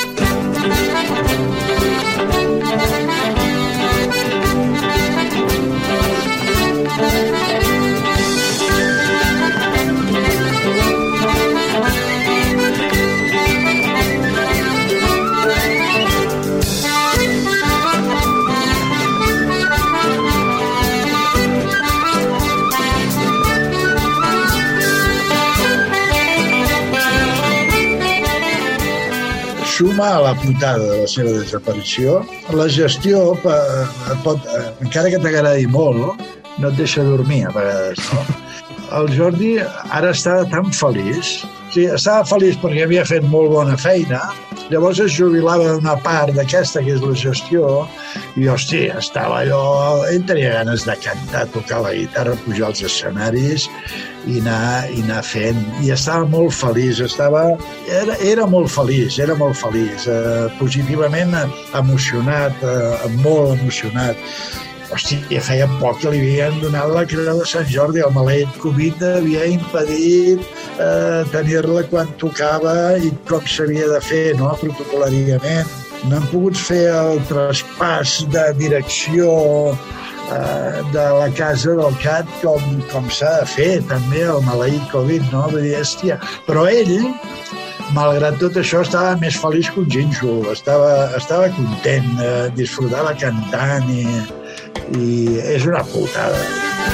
Suma a la putada de la seva desaparició, la gestió encara que t'agradi molt, no et deixa dormir a vegades, no? El Jordi ara estava tan feliç, estava feliç perquè havia fet molt bona feina, llavors es jubilava d'una part d'aquesta, que és la gestió, i, hòstia, estava allò... Ell tenia ganes de cantar, tocar la guitarra, pujar als escenaris i anar fent. I estava molt feliç, era molt feliç, positivament emocionat, molt emocionat. Hòstia, feia poc que li havien donat la creu de Sant Jordi. El maleït Covid havia impedit tenir-la quan tocava i com s'havia de fer, no?, protocolàriament. No hem pogut fer el traspàs de direcció de la casa del CAT com s'ha de fer, també, el maleït Covid, no? Vull dir, hòstia. Però ell, malgrat tot això, estava més feliç que un gínjol, estava content, disfrutava cantant i és una putada.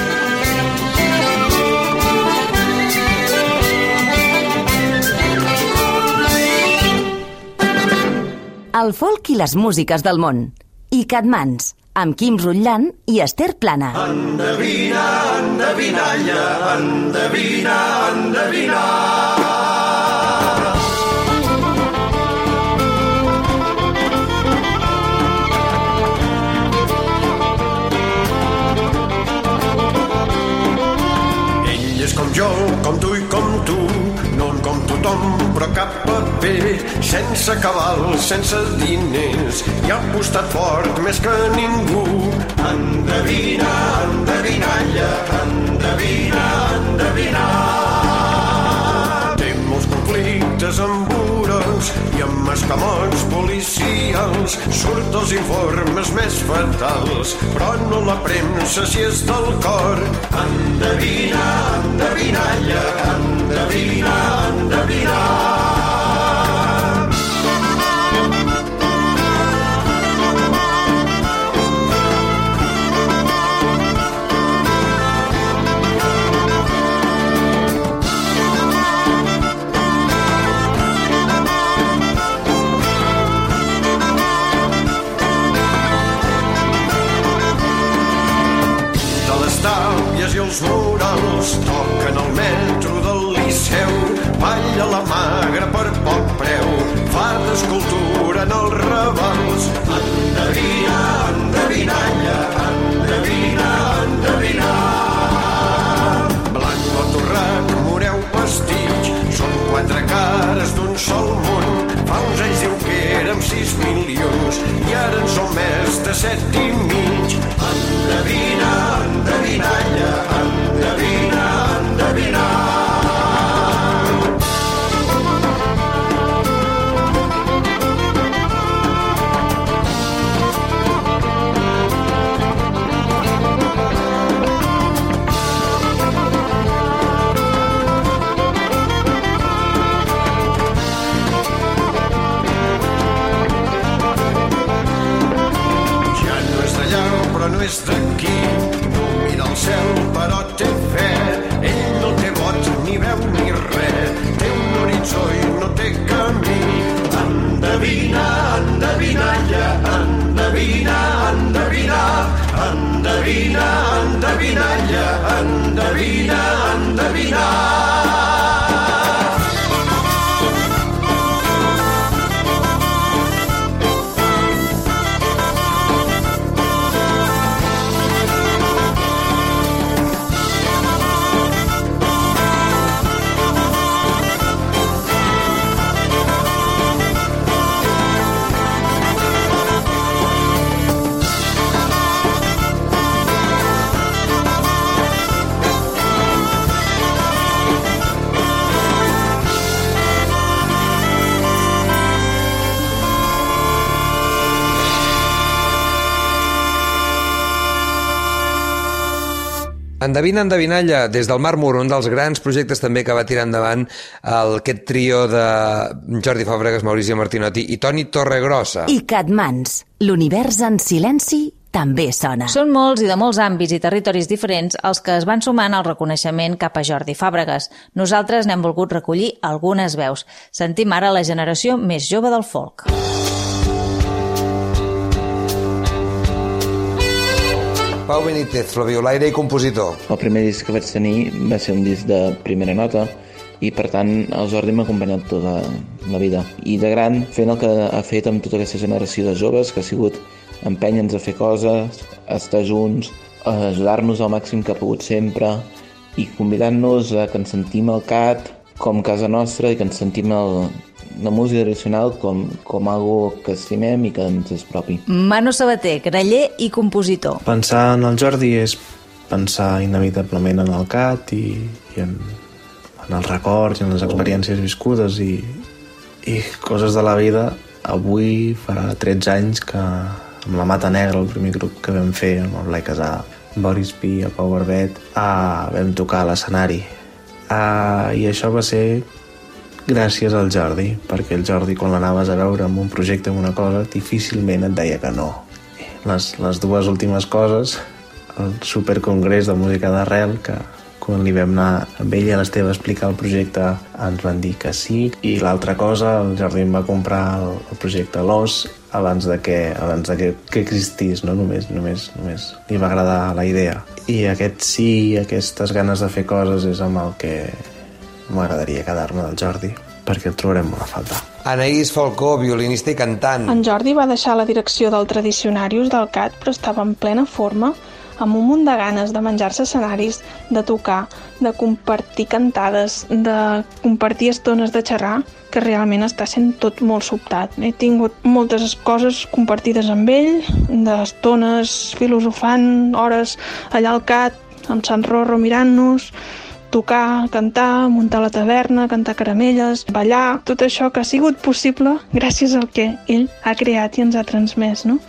El folk i les músiques del món. ICAT-MANS, amb Quim Rutllan i Esther Plana. Endevina, endevinalla, endevina, endevina. Com jo, com tu i com tu, no com tothom, però cap paper, sense cabal, sense diners, i ha apostat fort més que ningú. Endevina, endevinalla, endevina, endevina. Té molts conflictes amb burros i amb escamots policials, surt els informes més fatals, però no la premsa si és del cor. Endevina, endevinalla, endevina, endevina. es toquen al metro del Liceu, balla la magra per poc preu, fa d'escultura en els ravals. Endevina, endevinalla, endevina, endevina. Blanc o torrat, moreu pastitx, són 4 cares d'un sol món. Fa uns anys diu que érem 6 milions i ara en som més de 7 i mig. Endevina, endevinalla, endevina, endevina. No és d'aquí, no mira al cel però té fe, ell no té vot ni veu ni res, té un horitzó i no té camí. Endevina, endevinalla, endevina, endevina, endevina, endevinalla, endevina, endevina. Endevina, endevinalla, des del Màrmol, un dels grans projectes també que va tirar endavant aquest trio de Jordi Fàbregas, Mauricio Martinotti i Toni Torregrossa. I Catmans, l'univers en silenci també sona. Són molts i de molts àmbits i territoris diferents els que es van sumant al reconeixement cap a Jordi Fàbregas. Nosaltres n'hem volgut recollir algunes veus. Sentim ara la generació més jove del folk. Pau Benítez, flabiolaire i compositor. El primer disc que vaig tenir va ser un disc de primera nota i per tant el Jordi m'ha acompanyat tota la vida. I de gran, fent el que ha fet amb tota aquesta generació de joves, que ha sigut empènyer-nos a fer coses, a estar junts, a ajudar-nos al màxim que ha pogut sempre i convidant-nos a que ens sentim el CAT com casa nostra i que ens sentim la música tradicional com algo que estimem i que ens és propi. Manu Sabater, graller i compositor. Pensar en el Jordi és pensar inevitablement en el CAT i en els records i en les experiències viscudes i coses de la vida. Avui farà 13 anys que amb la Mata Negra, el primer grup que vam fer amb el Blai Casà, Boris Pi, el Pau Barbet, vam tocar a l'escenari. I això va ser gràcies al Jordi, perquè el Jordi, quan l'anaves a veure amb un projecte, amb una cosa, difícilment et deia que no. Les dues últimes coses, el supercongrés de música d'arrel, que quan li vam anar amb ell a l'Esteve a explicar el projecte ens van dir que sí, i l'altra cosa, el Jordi em va comprar el projecte L'Os abans de que existís, no? Només li va agradar la idea. I aquest sí, aquestes ganes de fer coses és amb el que m'agradaria quedar-me del Jordi, perquè el trobarem molt a faltar. Anaïs Falcó, violinista i cantant. En Jordi va deixar la direcció del Tradicionarius del CAT, però estava en plena forma, amb un munt de ganes de menjar-se escenaris, de tocar, de compartir cantades, de compartir estones de xerrar, que realment està sent tot molt sobtat. He tingut moltes coses compartides amb ell, d'estones filosofant, hores allà al CAT, amb Sant Rorro mirant-nos, tocar, cantar, muntar la taverna, cantar caramelles, ballar, tot això que ha sigut possible gràcies al que ell ha creat i ens ha transmès, no?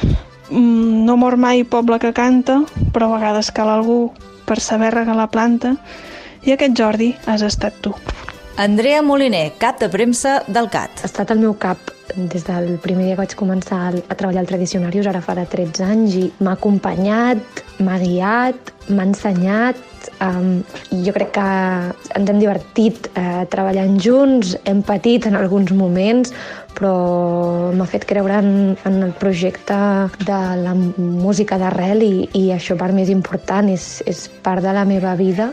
No mor mai poble que canta, però a vegades cal algú per saber regar la planta, i aquest Jordi has estat tu. Andrea Moliner, cap de premsa del CAT. Ha estat el meu cap des del primer dia que vaig començar a treballar al Tradicionarius, ara farà 13 anys, i m'ha acompanyat, m'ha guiat, m'ha ensenyat. Jo crec que ens hem divertit treballant junts, hem patit en alguns moments, però m'ha fet creure en el projecte de la música d'arrel i això per mi és important, és part de la meva vida.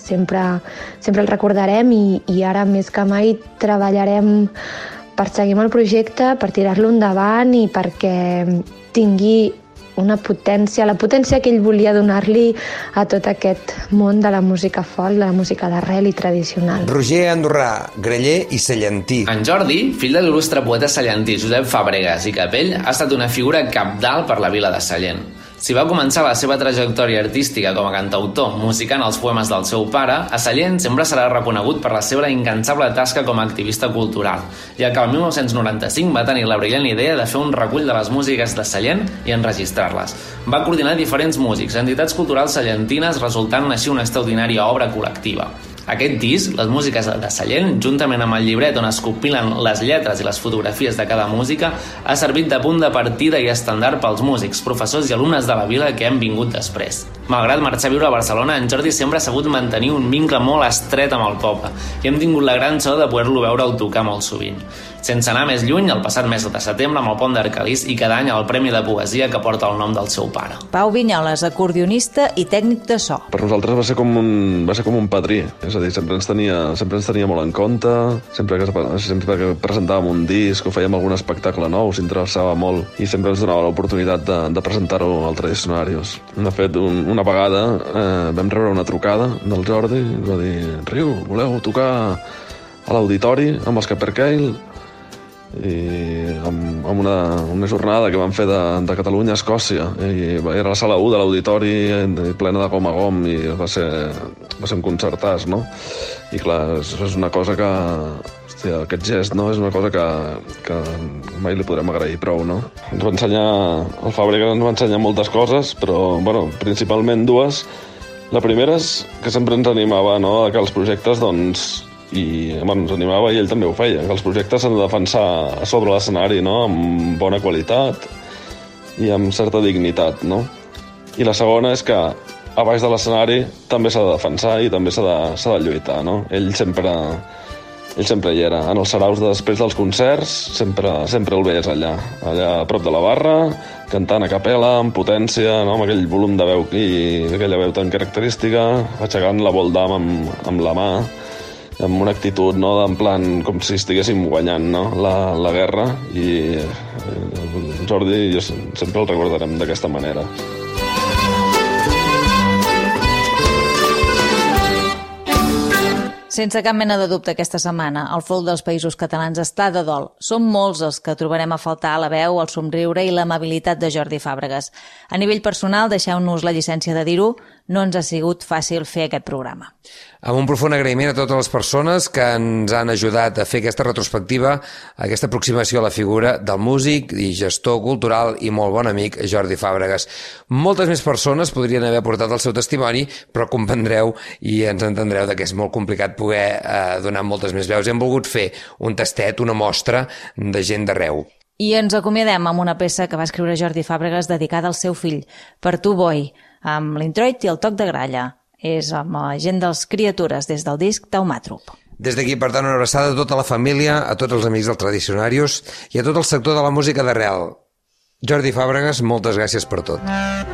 sempre el recordarem i ara més que mai treballarem per seguir amb el projecte, per tirar-lo endavant i perquè tingui una potència, la potència que ell volia donar-li a tot aquest món de la música folk, de la música d'arrel i tradicional. Roger Andorrà, greller i cellentí. En Jordi, fill de l'il·lustre poeta cellentí Josep Fàbregas i Capell, ha estat una figura cabdal per la vila de Sallent. Si va començar la seva trajectòria artística com a cantautor, musicant els poemes del seu pare, a Sallent sempre serà reconegut per la seva incansable tasca com a activista cultural, ja que el 1995 va tenir la brillant idea de fer un recull de les músiques de Sallent i enregistrar-les. Va coordinar diferents músics, entitats culturals sallentines, resultant així una extraordinària obra col·lectiva. Aquest disc, les músiques de Sallent, juntament amb el llibret on es compilen les lletres i les fotografies de cada música, ha servit de punt de partida i estendard pels músics, professors i alumnes de la vila que han vingut després. Malgrat marxar a viure a Barcelona, en Jordi sempre ha sabut mantenir un vincle molt estret amb el poble i hem tingut la gran sort de poder-lo veure o tocar molt sovint. Sense anar més lluny, el passat mes de setembre amb el Pont d'Arcalís i cada any el Premi de Poesia que porta el nom del seu pare. Pau Vinyoles, acordionista i tècnic de so. Per nosaltres va ser com un padrí, és a dir, sempre ens tenia molt en compte, sempre que presentàvem un disc o fèiem algun espectacle nou, s'interessava molt i sempre ens donava l'oportunitat de presentar-ho al Tradicionarius. De fet, una vegada vam rebre una trucada del Jordi i ens va dir: Riu, voleu tocar a l'auditori amb els Capercail? I amb una jornada que vam fer de Catalunya a Escòcia i era la sala 1 de l'auditori plena de gom a gom i va ser un concertàs, no? I clar, és una cosa que hòstia, aquest gest, no? És una cosa que mai li podrem agrair prou, no? Ens va ensenyar, el Fàbregas ens va ensenyar moltes coses, però bueno, principalment dues. La primera és que sempre ens animava, no?, a que els projectes, doncs, i bueno, ens animava i ell també ho feia, que els projectes s'han de defensar a sobre l'escenari, no?, amb bona qualitat i amb certa dignitat, no? I la segona és que a baix de l'escenari també s'ha de defensar i també s'ha de lluitar, no? Ell sempre hi era. En els saraus després dels concerts sempre el veies allà a prop de la barra, cantant a capella, amb potència, no?, amb aquell volum de veu i aquella veu tan característica, aixecant la voldam amb la mà, amb una actitud, no?, en plan com si estiguéssim guanyant, no?, la guerra, i Jordi i jo sempre el recordarem d'aquesta manera. Sense cap mena de dubte aquesta setmana, el folk dels Països Catalans està de dol. Som molts els que trobarem a faltar la veu, el somriure i l'amabilitat de Jordi Fàbregas. A nivell personal, deixeu-nos la llicència de dir-ho, no ens ha sigut fàcil fer aquest programa. Amb un profund agraïment a totes les persones que ens han ajudat a fer aquesta retrospectiva, aquesta aproximació a la figura del músic i gestor cultural i molt bon amic Jordi Fàbregas. Moltes més persones podrien haver portat el seu testimoni, però comprendreu i ens entendreu que és molt complicat poder donar moltes més veus. Hem volgut fer un tastet, una mostra de gent d'arreu. I ens acomiadem amb una peça que va escriure Jordi Fàbregas dedicada al seu fill, Per tu, boi, amb l'introit i el toc de gralla. És amb la gent dels Criatures, des del disc Taumatrop. Des d'aquí, per tant, una abraçada a tota la família, a tots els amics del Tradicionarius i a tot el sector de la música d'arrel. Jordi Fàbregas, moltes gràcies per tot.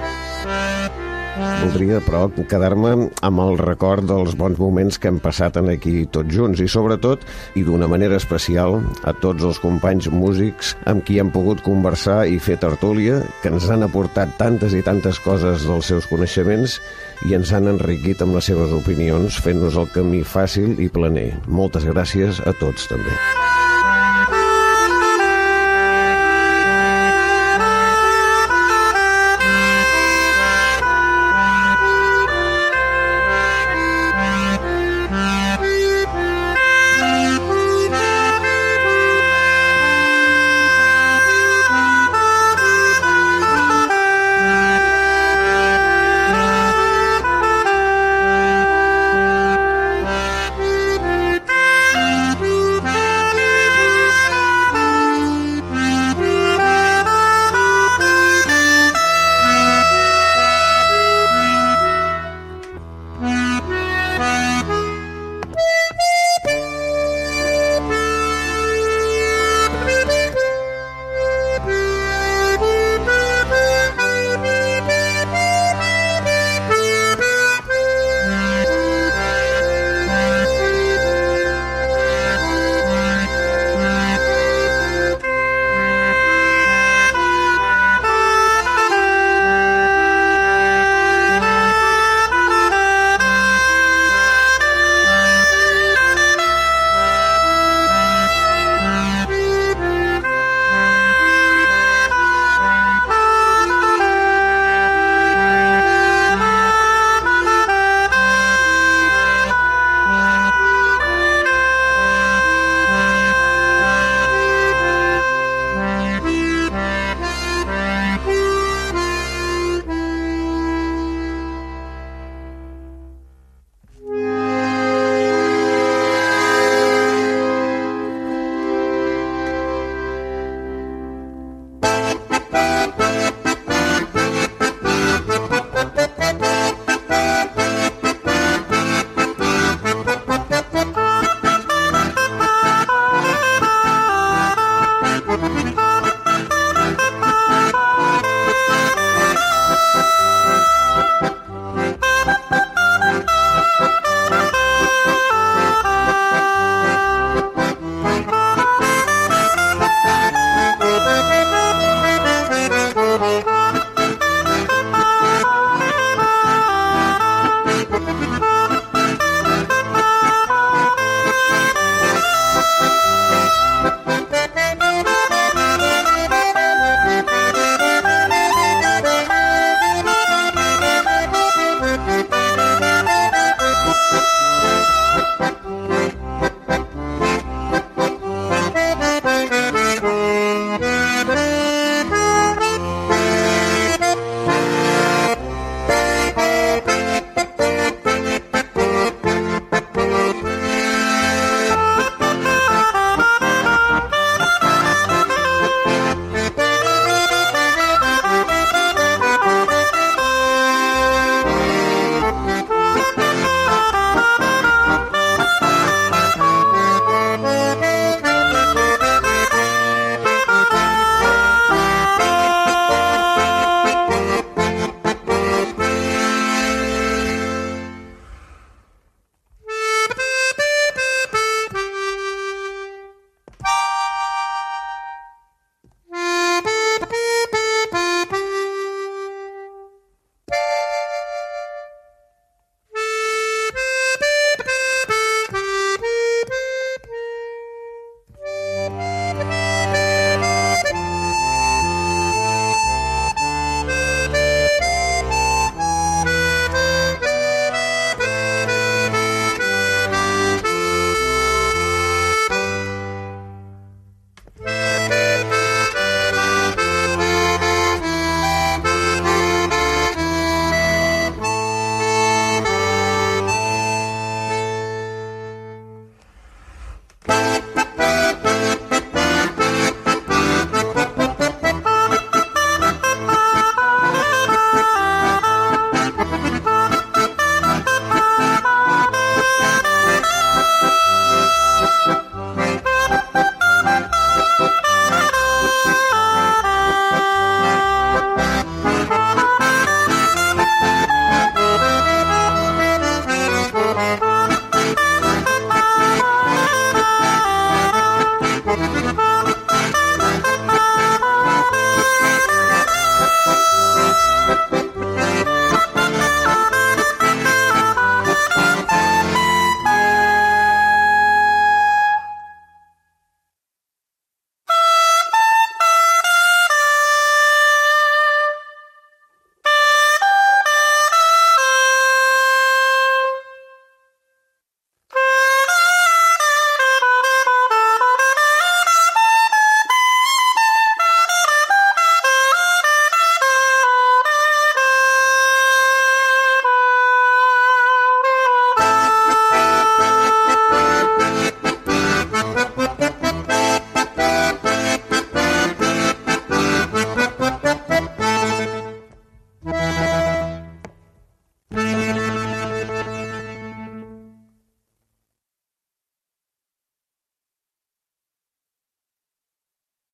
Voldria, però, quedar-me amb el record dels bons moments que hem passat aquí tots junts i, sobretot, i d'una manera especial, a tots els companys músics amb qui hem pogut conversar i fer tertúlia, que ens han aportat tantes i tantes coses dels seus coneixements i ens han enriquit amb les seves opinions, fent-nos el camí fàcil i planer. Moltes gràcies a tots, també. Thank you.